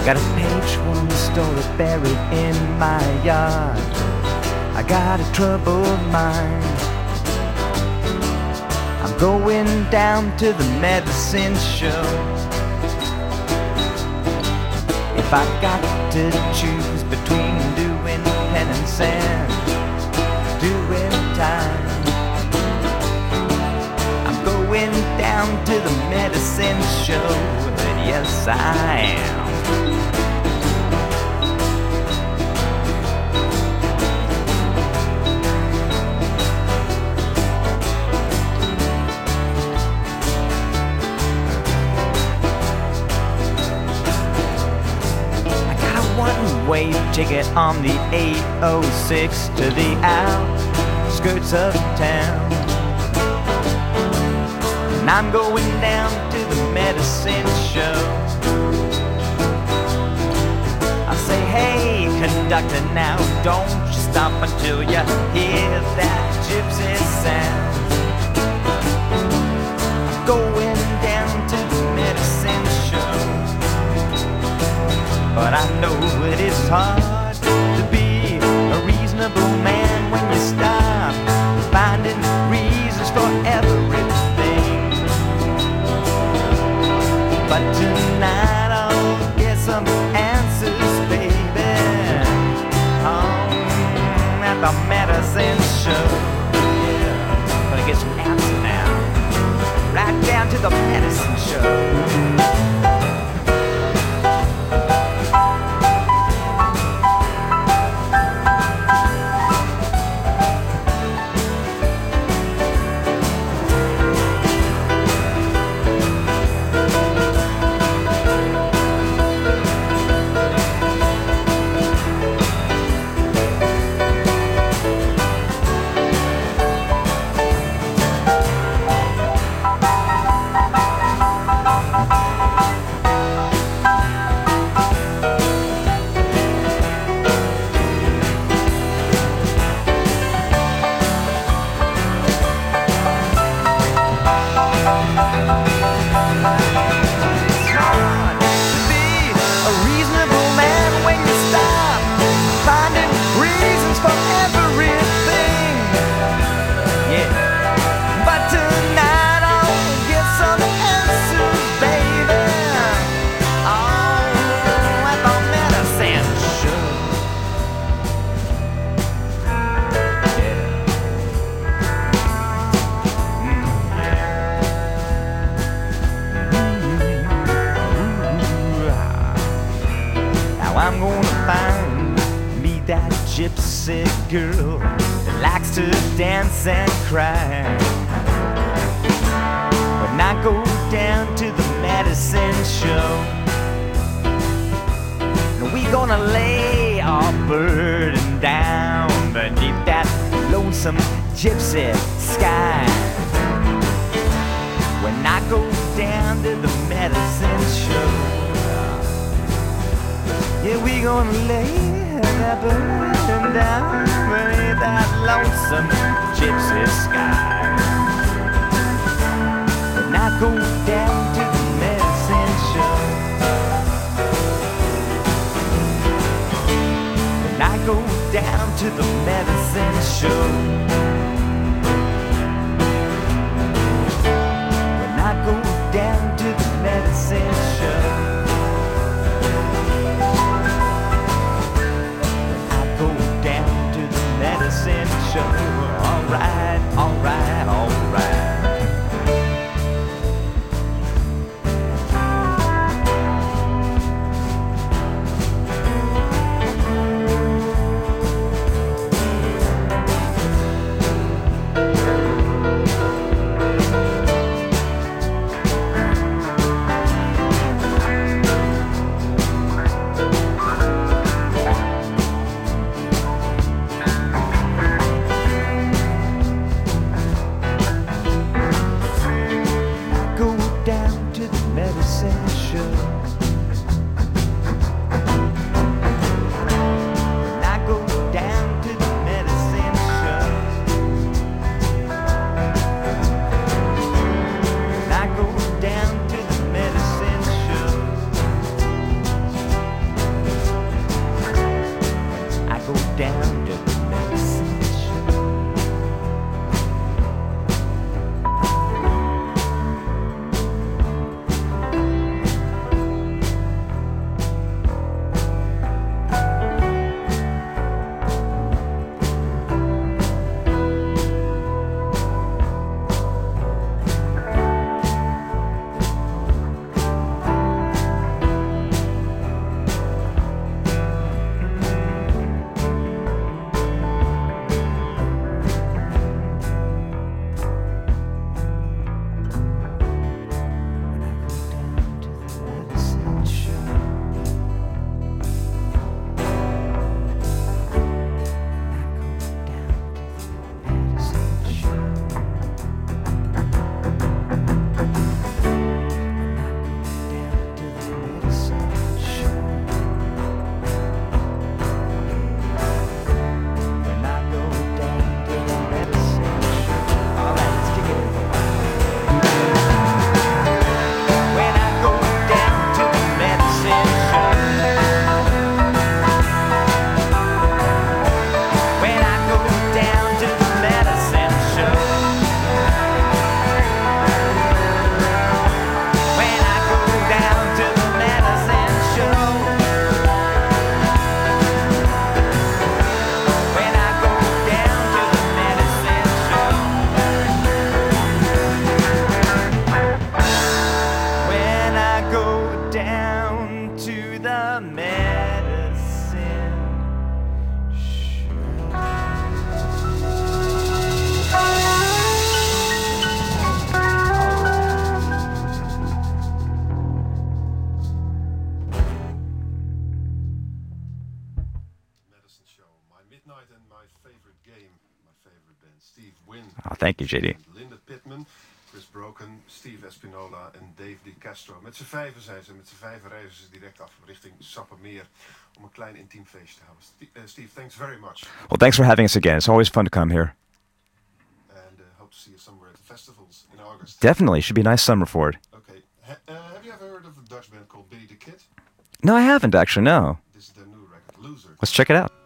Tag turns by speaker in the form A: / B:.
A: Got a page one story buried in my yard. I got a troubled mind. I'm going down to the medicine show. If I got to choose between doing penance and doing time, I'm going down to the medicine show. Yes, I am. One-way ticket on the 806 to the outskirts of town, and I'm going down to the medicine show. I say, hey conductor, now don't you stop until you hear that gypsy sound. I'm going down to the medicine show, but I know it is hard to be a reasonable man when you stop finding reasons for everything. But tonight I'll get some answers, baby, at the medicine show. Yeah, gonna get some answers now, right down to the medicine show. I'm gonna find me that gypsy girl that likes to dance and cry. When I go down to the medicine show, we gonna lay our burden down beneath that lonesome gypsy sky. When I go down to the medicine show, yeah, we gonna lay that burden down beneath that lonesome gypsy sky. When I go down to the medicine show, when I go down to the medicine show, when I go down to the medicine show, medicine show. Alright, alright, alright.
B: Wynn.
A: Oh, thank you, JD.
B: Linda Pittman, Chris Broken, Steve Espinola en Dave DiCastro. Met z'n vijven zijn ze. Met z'n vijven reizen ze direct af richting Sappemeer om een klein intiem feestje te houden. Steve, thanks very much.
A: Well, thanks for having us again. It's always fun to come here.
B: And hope to see you somewhere at the festivals in August.
A: Definitely. Should be a nice summer for it.
B: Okay. Have you ever heard of a Dutch band called Billy the Kid?
A: No, I haven't actually, no.
B: This is their new record, Losers.
A: Let's check it out.